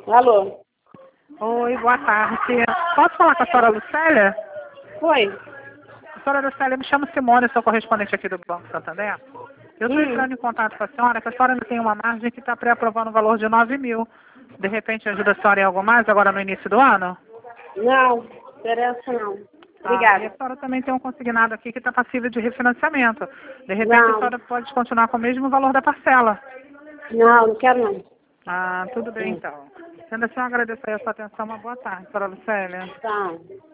Alô? Oi, boa tarde. Posso falar com a senhora Lucélia? Oi? A senhora Lucélia, me chamo Simone, sou correspondente aqui do Banco Santander. Eu estou entrando em contato com a senhora, que a senhora ainda tem uma margem que está pré-aprovando o valor de 9 mil. De repente ajuda a senhora em algo mais agora no início do ano? Não, interessa não. E Obrigada. a senhora também tem um consignado aqui que está passível de refinanciamento. De repente a Não, senhora pode continuar com o mesmo valor da parcela. não quero não. Ah, tudo bem então. Sendo assim, eu agradeço aí a sua atenção. Uma boa tarde, senhora Lucélia. Tá.